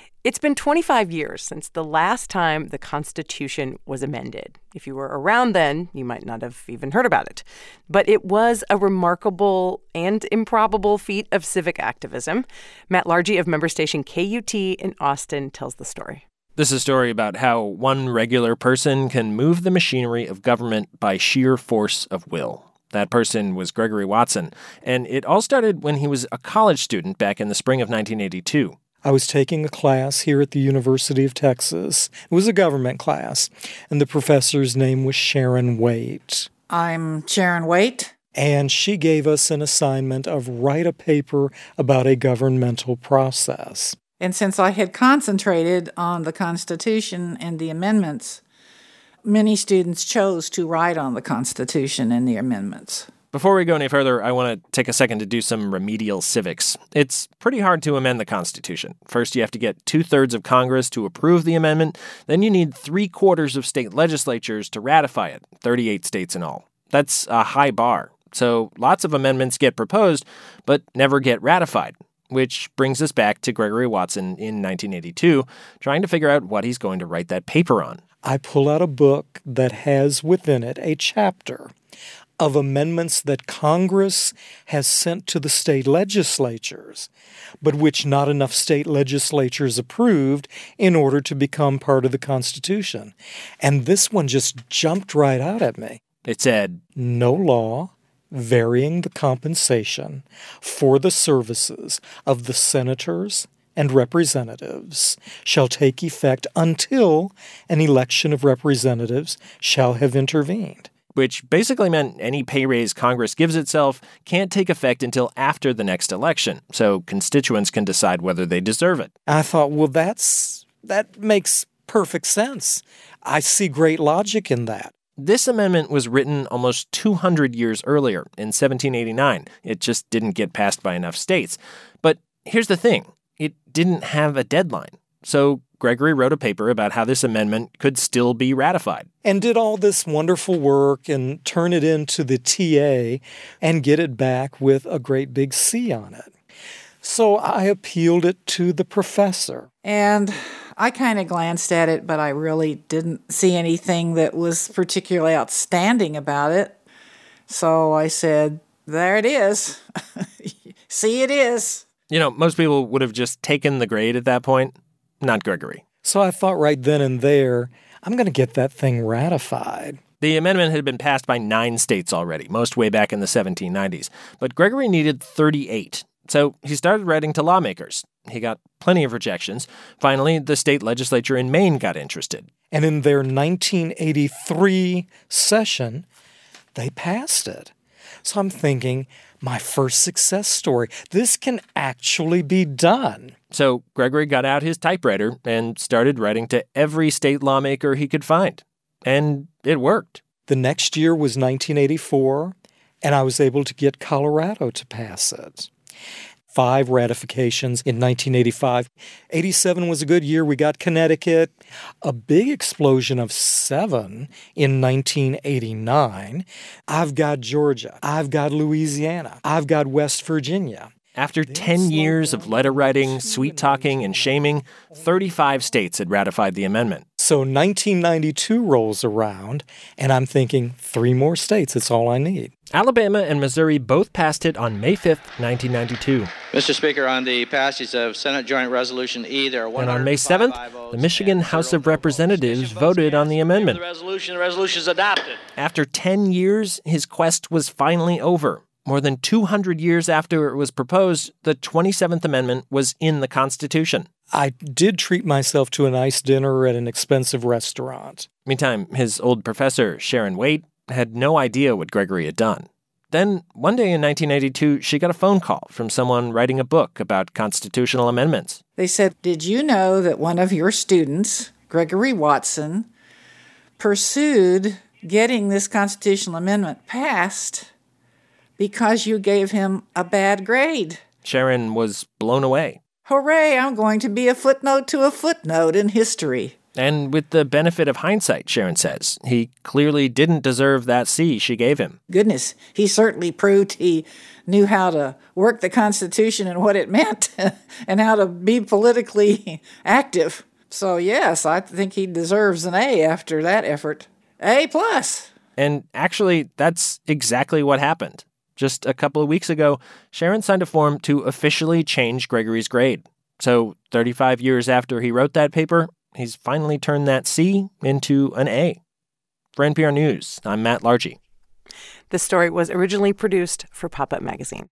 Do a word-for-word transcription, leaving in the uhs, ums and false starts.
It's been twenty-five years since the last time the Constitution was amended. If you were around then, you might not have even heard about it. But it was a remarkable and improbable feat of civic activism. Matt Largey of member station K U T in Austin tells the story. This is a story about how one regular person can move the machinery of government by sheer force of will. That person was Gregory Watson, and it all started when he was a college student back in the spring of nineteen eighty-two. I was taking a class here at the University of Texas. It was a government class, and the professor's name was Sharon Waite. I'm Sharon Waite. And she gave us an assignment of write a paper about a governmental process. And since I had concentrated on the Constitution and the amendments, many students chose to write on the Constitution and the amendments. Before we go any further, I want to take a second to do some remedial civics. It's pretty hard to amend the Constitution. First, you have to get two-thirds of Congress to approve the amendment. Then you need three-quarters of state legislatures to ratify it, thirty-eight states in all. That's a high bar. So lots of amendments get proposed, but never get ratified. Which brings us back to Gregory Watson in nineteen eighty-two, trying to figure out what he's going to write that paper on. I pull out a book that has within it a chapter of amendments that Congress has sent to the state legislatures, but which not enough state legislatures approved in order to become part of the Constitution. And this one just jumped right out at me. It said, "No law varying the compensation for the services of the senators and representatives shall take effect until an election of representatives shall have intervened." Which basically meant any pay raise Congress gives itself can't take effect until after the next election, so constituents can decide whether they deserve it. I thought, well, that's that makes perfect sense. I see great logic in that. This amendment was written almost two hundred years earlier, in seventeen eighty-nine. It just didn't get passed by enough states. But here's the thing. It didn't have a deadline. So Gregory wrote a paper about how this amendment could still be ratified. And did all this wonderful work and turn it into the T A and get it back with a great big C on it. So I appealed it to the professor. And I kind of glanced at it, but I really didn't see anything that was particularly outstanding about it. So I said, there it is. See, it is. You know, most people would have just taken the grade at that point. Not Gregory. So I thought right then and there, I'm going to get that thing ratified. The amendment had been passed by nine states already, most way back in the seventeen nineties. But Gregory needed thirty-eight. So he started writing to lawmakers. He got plenty of rejections. Finally, the state legislature in Maine got interested. And in their nineteen eighty-three session, they passed it. So I'm thinking, my first success story. This can actually be done. So Gregory got out his typewriter and started writing to every state lawmaker he could find. And it worked. The next year was nineteen eighty-four, and I was able to get Colorado to pass it. Five ratifications in nineteen eighty-five. eighty-seven was a good year. We got Connecticut. A big explosion of seven in nineteen eighty-nine. I've got Georgia. I've got Louisiana. I've got West Virginia. After ten years of letter writing, sweet-talking, and shaming, thirty-five states had ratified the amendment. So nineteen ninety-two rolls around, and I'm thinking, three more states, that's all I need. Alabama and Missouri both passed it on May fifth, nineteen ninety-two. Mister Speaker, on the passage of Senate Joint Resolution E, there are one hundred five And on May seventh, the Michigan House of Representatives voted on the amendment. The resolution, the resolution is adopted. After ten years, his quest was finally over. More than two hundred years after it was proposed, the twenty-seventh Amendment was in the Constitution. I did treat myself to a nice dinner at an expensive restaurant. Meantime, his old professor, Sharon Waite, had no idea what Gregory had done. Then, one day in nineteen eighty-two, she got a phone call from someone writing a book about constitutional amendments. They said, did you know that one of your students, Gregory Watson, pursued getting this constitutional amendment passed because you gave him a bad grade? Sharon was blown away. Hooray, I'm going to be a footnote to a footnote in history. And with the benefit of hindsight, Sharon says, he clearly didn't deserve that C she gave him. Goodness, he certainly proved he knew how to work the Constitution and what it meant and how to be politically active. So, yes, I think he deserves an A after that effort. A plus. And actually, that's exactly what happened. Just a couple of weeks ago, Sharon signed a form to officially change Gregory's grade. So thirty-five years after he wrote that paper, he's finally turned that C into an A. For N P R News, I'm Matt Largy. The story was originally produced for Pop-Up Magazine.